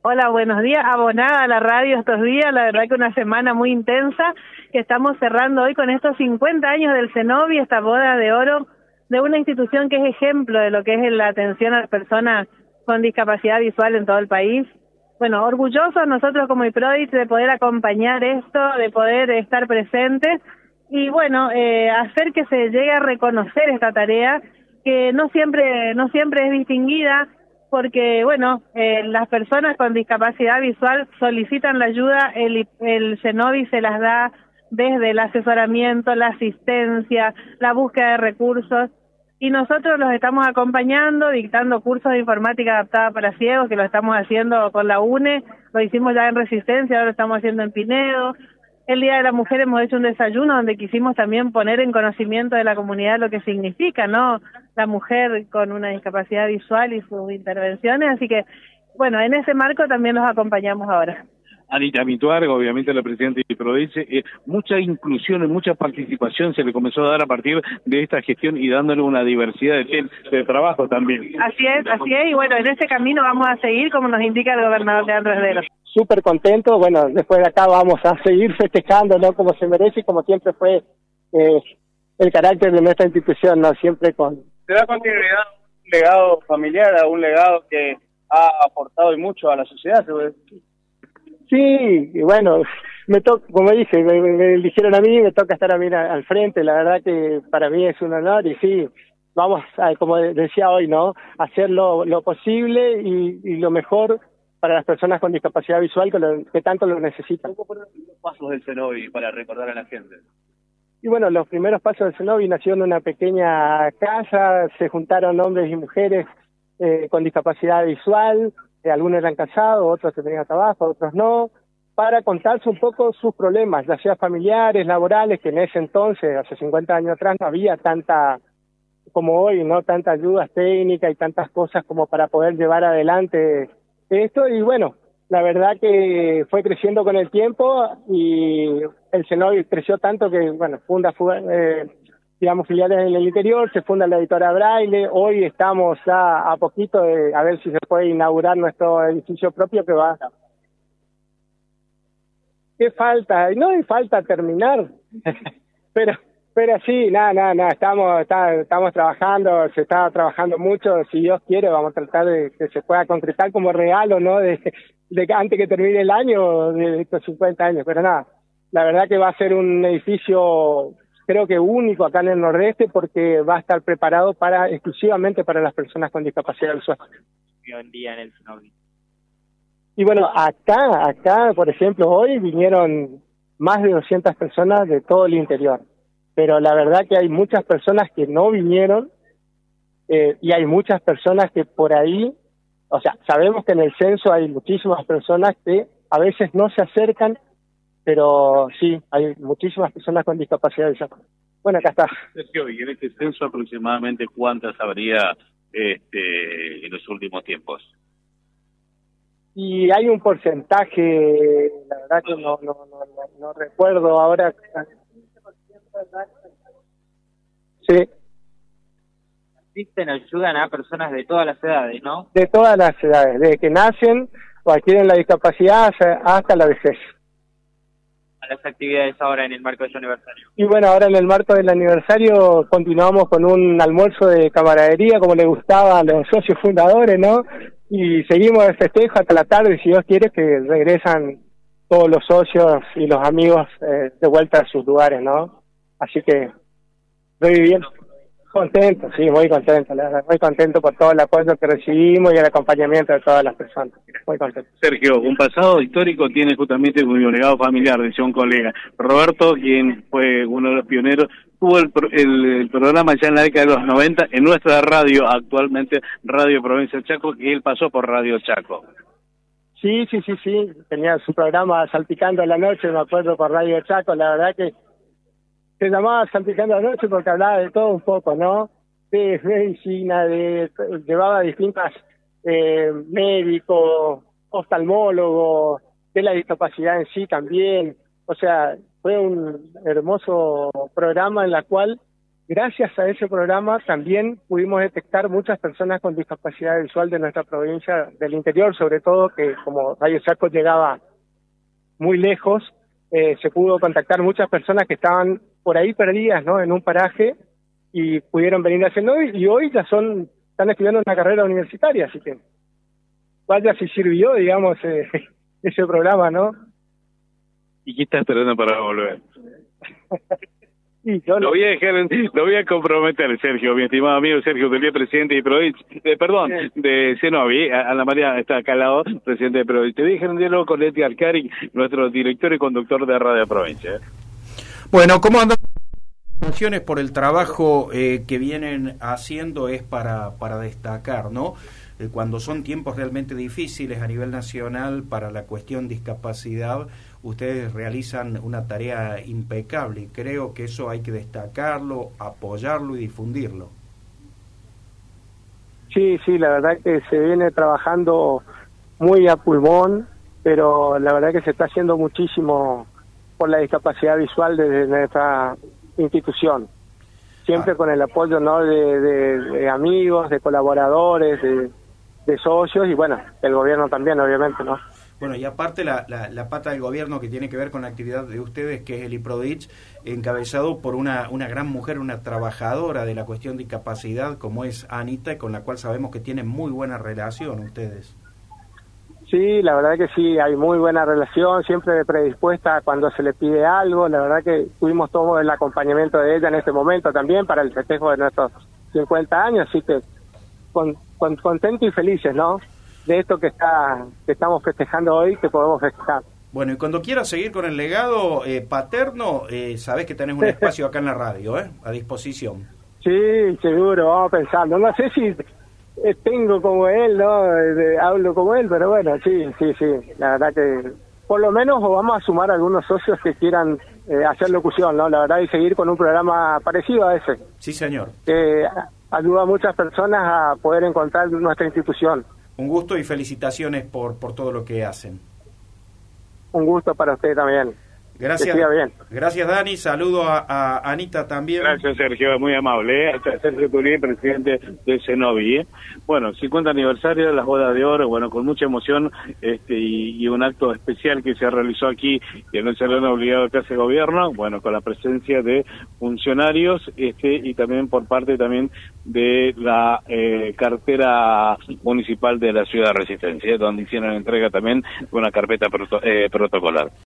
Hola, buenos días. Abonada a la radio estos días, la verdad que una semana muy intensa que estamos cerrando hoy con estos 50 años del Cenobi, esta boda de oro de una institución que es ejemplo de lo que es la atención a las personas con discapacidad visual en todo el país. Bueno, orgullosos nosotros como IPRODIT de poder acompañar esto, de poder estar presentes y bueno, hacer que se llegue a reconocer esta tarea que no siempre es distinguida, porque, bueno, las personas con discapacidad visual solicitan la ayuda, el Cenobi se las da desde el asesoramiento, la asistencia, la búsqueda de recursos, y nosotros los estamos acompañando, dictando cursos de informática adaptada para ciegos, que lo estamos haciendo con la UNE, lo hicimos ya en Resistencia, ahora lo estamos haciendo en Pinedo. El Día de la Mujer hemos hecho un desayuno donde quisimos también poner en conocimiento de la comunidad lo que significa, ¿no?, la mujer con una discapacidad visual y sus intervenciones, así que, bueno, en ese marco también los acompañamos ahora. Anita Mituarga, obviamente la presidenta de IPRODICE, mucha inclusión y mucha participación se le comenzó a dar a partir de esta gestión y dándole una diversidad de trabajo también. Así es, y bueno, en ese camino vamos a seguir como nos indica el gobernador Leandro Herrero. Súper contento, bueno, después de acá vamos a seguir festejando, ¿no?, como se merece y como siempre fue el carácter de nuestra institución, ¿no?, siempre con... ¿Se da continuidad a un legado familiar, a un legado que ha aportado y mucho a la sociedad? Sí, y bueno, como dije, me eligieron a mí, me toca estar a mí al frente, la verdad que para mí es un honor y sí, vamos a, como decía hoy, ¿no?, hacer lo posible y lo mejor para las personas con discapacidad visual que tanto lo necesitan. ¿Cómo fueron los pasos del Cenobi para recordar a la gente? Y bueno, los primeros pasos del Cenobi nació en una pequeña casa, se juntaron hombres y mujeres con discapacidad visual, algunos eran casados, otros tenían trabajo, otros no, para contarse un poco sus problemas, ya sea familiares, laborales, que en ese entonces, hace 50 años atrás, no había tanta, como hoy, no tanta ayuda técnica y tantas cosas como para poder llevar adelante esto, y bueno, la verdad que fue creciendo con el tiempo y el Cenobi creció tanto que, bueno, digamos, filiales en el interior, se funda la editora Braille, hoy estamos ya a poquito de a ver si se puede inaugurar nuestro edificio propio que va... ¿Qué falta? No hay falta terminar, pero sí, nada, estamos trabajando, se está trabajando mucho, si Dios quiere vamos a tratar de que se pueda concretar como regalo, ¿no?, de antes que termine el año de estos 50 años, pero nada, la verdad que va a ser un edificio creo que único acá en el Nordeste porque va a estar preparado exclusivamente para las personas con discapacidad visual. Hoy día en el Cenobi. Y bueno, acá, por ejemplo, hoy vinieron más de 200 personas de todo el interior, pero la verdad que hay muchas personas que no vinieron y hay muchas personas que por ahí, o sea, sabemos que en el censo hay muchísimas personas que a veces no se acercan, pero sí, hay muchísimas personas con discapacidad visual. Bueno, acá está. Sergio, y en este censo aproximadamente ¿cuántas habría en los últimos tiempos? Y hay un porcentaje, la verdad que no recuerdo ahora. Sí. Asisten, ayudan a personas de todas las edades, ¿no? De todas las edades, desde que nacen o adquieren la discapacidad hasta la vejez. A las actividades ahora en el marco de su aniversario. Y bueno, ahora en el marco del aniversario continuamos con un almuerzo de camaradería, como le gustaba a los socios fundadores, ¿no? Y seguimos el festejo hasta la tarde, si Dios quiere, que regresan todos los socios y los amigos de vuelta a sus lugares, ¿no? Así que estoy bien contento, sí, muy contento, la verdad, muy contento por todo el apoyo que recibimos y el acompañamiento de todas las personas. Muy contento. Sergio, un pasado histórico tiene justamente un legado familiar, decía un colega. Roberto, quien fue uno de los pioneros, tuvo el programa ya en la década de los 90 en nuestra radio, actualmente Radio Provincia del Chaco, que él pasó por Radio Chaco. Sí, tenía su programa Salpicando a la Noche, me acuerdo, por Radio Chaco, la verdad que se llamaba Salpicando a la Noche porque hablaba de todo un poco, ¿no? De medicina, llevaba distintas médicos, oftalmólogos, de la discapacidad en sí también, o sea, fue un hermoso programa en la cual gracias a ese programa también pudimos detectar muchas personas con discapacidad visual de nuestra provincia, del interior sobre todo, que como Radio Chaco llegaba muy lejos, se pudo contactar muchas personas que estaban por ahí perdidas, ¿no?, en un paraje, y pudieron venir haciendo, y hoy ya están estudiando una carrera universitaria, así que vaya si sirvió, digamos, ese programa, ¿no? ¿Y qué está esperando para volver? Y yo lo voy a comprometer, Sergio, mi estimado amigo Sergio Utelier, presidente de Province, de Cenovi. Ana María está acá al lado, presidente de Province. Te voy a dejar un diálogo con Edgar Cari, nuestro director y conductor de Radio Provincia. Bueno, ¿cómo andan? Por el trabajo que vienen haciendo es para destacar, ¿no? Cuando son tiempos realmente difíciles a nivel nacional para la cuestión discapacidad, ustedes realizan una tarea impecable y creo que eso hay que destacarlo, apoyarlo y difundirlo. Sí, la verdad que se viene trabajando muy a pulmón, pero la verdad que se está haciendo muchísimo por la discapacidad visual desde nuestra institución. Siempre con el apoyo, ¿no?, de amigos, de colaboradores, de socios y bueno, el gobierno también, obviamente, ¿no? Bueno, y aparte la pata del gobierno que tiene que ver con la actividad de ustedes, que es el IPRODICH, encabezado por una gran mujer, una trabajadora de la cuestión de discapacidad, como es Anita, con la cual sabemos que tienen muy buena relación ustedes. Sí, la verdad que sí, hay muy buena relación, siempre predispuesta cuando se le pide algo. La verdad que tuvimos todo el acompañamiento de ella en este momento también para el festejo de nuestros 50 años, así que contentos y felices, ¿no?, de esto que estamos festejando hoy, que podemos festejar. Bueno, y cuando quieras seguir con el legado paterno, sabés que tenés un espacio acá en la radio, a disposición. Sí, seguro, vamos pensando. No sé si tengo como él, ¿no? Hablo como él, pero bueno, sí. La verdad que por lo menos vamos a sumar a algunos socios que quieran hacer locución, ¿no? La verdad, y seguir con un programa parecido a ese. Sí, señor. Que ayuda a muchas personas a poder encontrar nuestra institución. Un gusto y felicitaciones por todo lo que hacen. Un gusto para usted también. Gracias. Bien. Gracias, Dani. Saludo a Anita también. Gracias, Sergio, muy amable. Sergio Utelier, presidente de Cenovi. Bueno, 50 aniversario de las bodas de oro, bueno, con mucha emoción y un acto especial que se realizó aquí en el Salón Obligado de Casa de Gobierno, bueno, con la presencia de funcionarios y también por parte también de la cartera municipal de la Ciudad de Resistencia, donde hicieron entrega también de una carpeta protocolar.